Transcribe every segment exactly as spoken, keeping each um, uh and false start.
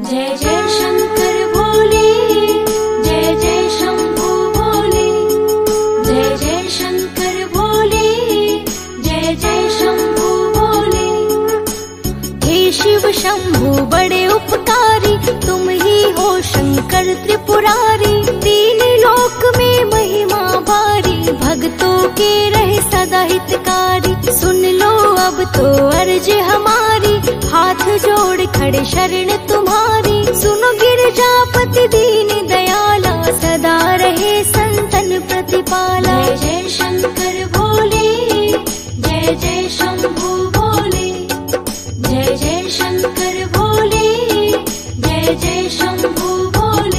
जय जय शंकर भोले, जय जय शंभु भोले, जय जय शंकर भोले, जय जय शंभु भोले। हे शिव शंभु बड़े उपकारी, तुम ही हो शंकर त्रिपुरारी। तीन लोक में महिमा भारी, भक्तों के रहे सदा हितकारी। सुन लो अब तो अर्ज हमारी, हाथ जोड़ खड़े शरण तुम्हारी। सुनो गिरजापति दीन दयाला, सदा रहे संतन प्रतिपाला। जय जय शंकर भोले, जय जय शंभु भोले, जय जय शंकर भोले, जय जय शंभु भोले।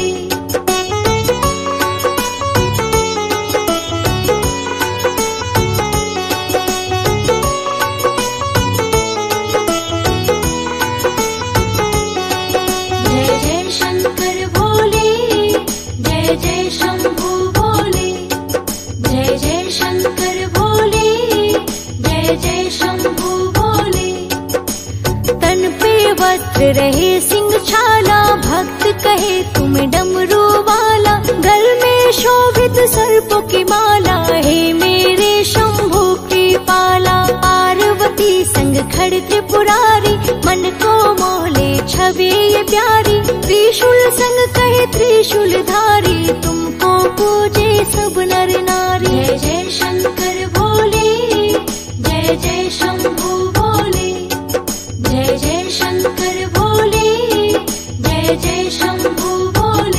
जय जय शंकर भोले, जय जय शंभु भोले, जय जय शंकर भोले, जय जय शंभु भोले। तन पे वस्त्र रहे सिंह छाला, भक्त कहे तुम डमरू वाला। गल में शोभित सर्पों की माला, हे मेरे शंभु की पाला। पार्वती संग खड़े त्रिपुरारी, मन को मोहले छवि ये प्यारी। त्रिशूल संग कहे त्रिशूल धारी, तुमको पूजे सब नर नारी। जय जय शंकर भोले, जय जय शंभु भोले, जय जय शंकर भोले, जय जय शंभु भोले।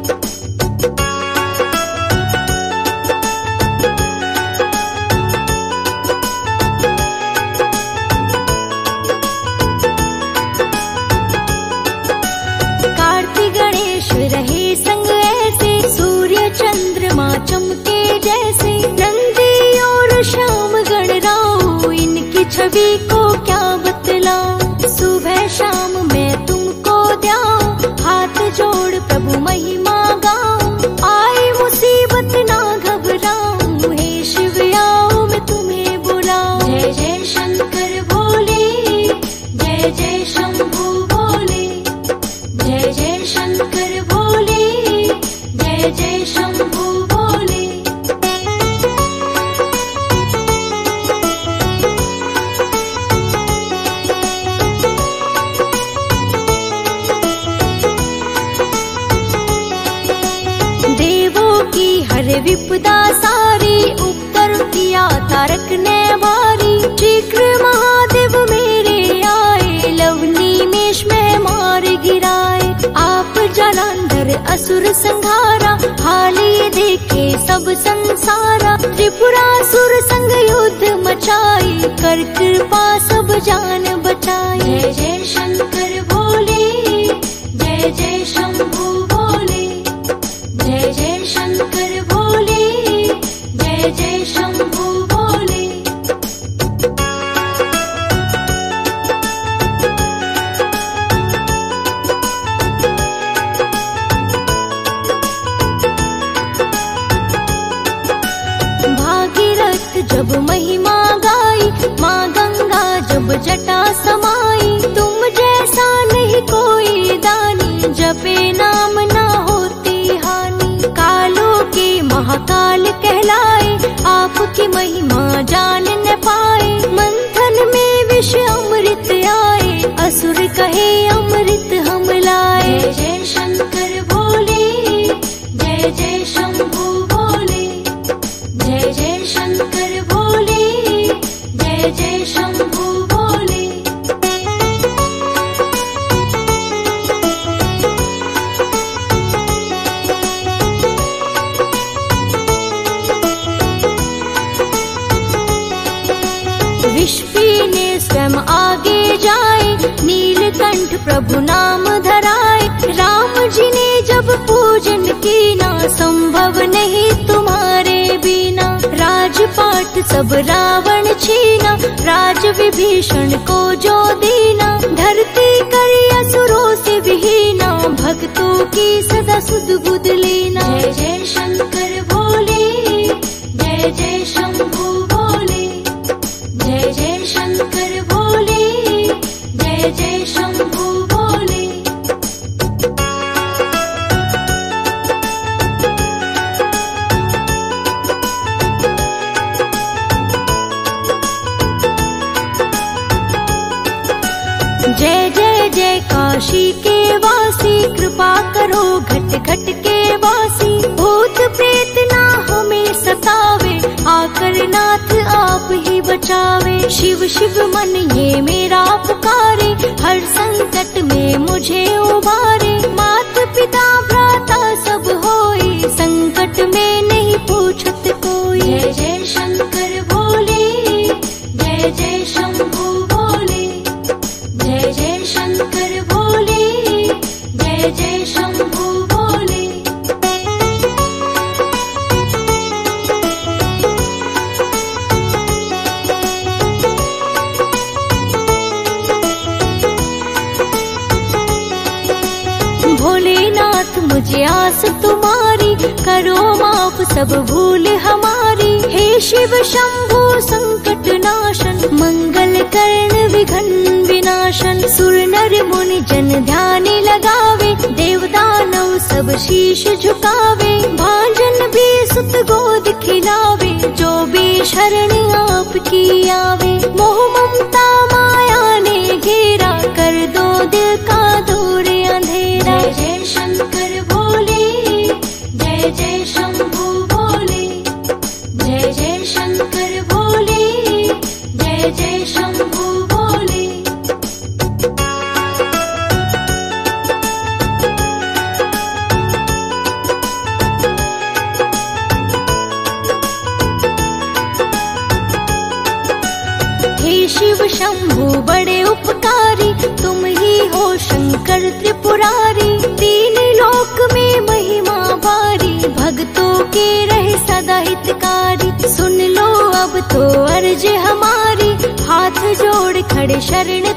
कार्तिक गणेश रहे संग ऐसे, सूर्य चंद्रमा चमके जैसे। नंदी और श्याम गण राव, इनकी छवि को क्या बतलाऊं। सुबह शाम मैं तुमको द्याऊं, हाथ जोड़ प्रभु महिमा गाऊं। आए मुसीबत ना घबराऊं, हे शिव आओ मैं तुम्हें बुलाऊं। जय जय शंकर भोले, जय जय शंभु भोले, जय जय शंकर भोले, जय जय शंभु भोले। देवों की हर विपदा सारी, उपकर किया तारक ने भारी। शीघ्र महादेव मेरे आए, लवनी मेष में मार गिराए। आप जलांधर असुर संहारा, हाली देखे सब संसारा। त्रिपुरासुर संग युद्ध मचाई, कर कृपा सब जान बचाई। जय जय शंकर भोले, जय जय शंभु भोले, जय जय शंकर भोले, जय जय शंभु भोले। भागीरथ जब महिमा गाई, माँ गंगा जब जटा समाई। तुम जैसा नहीं कोई दानी, जपे नाम ना होती हानि। कालों के महाकाल कहलाए, आपकी महिमा जान न पाए। मंथन में विष अमृत आए, असुर कहे अमृत हम लाए। जय जय शंकर भोले, जय जय शंभु भोले, जय जय शंकर भोले, जय जय शंभु भोले। विष पीने स्वयं आगे जाए, नीलकंठ प्रभु नाम धराए। राम जी ने जब पूजन की ना, संभव नहीं तुम्हारे बिना। राजपाट सब रावण छीना, राज विभीषण को जो दीना। धरती करी असुरों से विहीना, भक्तों की सदा सुध बुध लेना। जय जय शंकर भोले, जय जय शंभु भोले, जय जय शंकर भोले, जय जय शंभु भोले। जय जय जय काशी के वासी, कृपा करो घट घट के वासी। भूत प्रेत ना हमें सतावे, आकर नाथ आप ही बचावे। शिव शिव मन ये मेरा पुकारे, हर संकट में मुझे उबारे। मात पिता भ्राता सब होए, संकट में नहीं पूछत कोई। जय जय शंकर भोले, जय जय शंभु भोले। जय जय शंकर भोले, जय जय शंभु भोले। भोलेनाथ मुझे आस तुम्हारी, करो माफ सब भूल हमारी। हे शिव शंभु संकट नाशन, मंगल कर्ण विघ्न विनाशन। सुर नर मुनि जन ध्यान लगावे, देव दानव सब शीश झुकावे। भांजन भी सुत गोद खिलावे, जो भी शरण आपकी आवे। मोह ममता माया ने घेरा, कर दो दिल का दूर अंधेरा। जय जय शंकर भोले, जय जय शंभु भोले। जय जय शंकर भोले, जय जय शंभु भोले। हे शिव शंभु बड़े उपकारी, तुम ही हो शंकर त्रिपुरारी। तीन लोक में महिमा भारी, भक्तों के रहे सदा हितकारी। सुन लो अब तो अर्ज हमारी, हाथ जोड़ खड़े शरण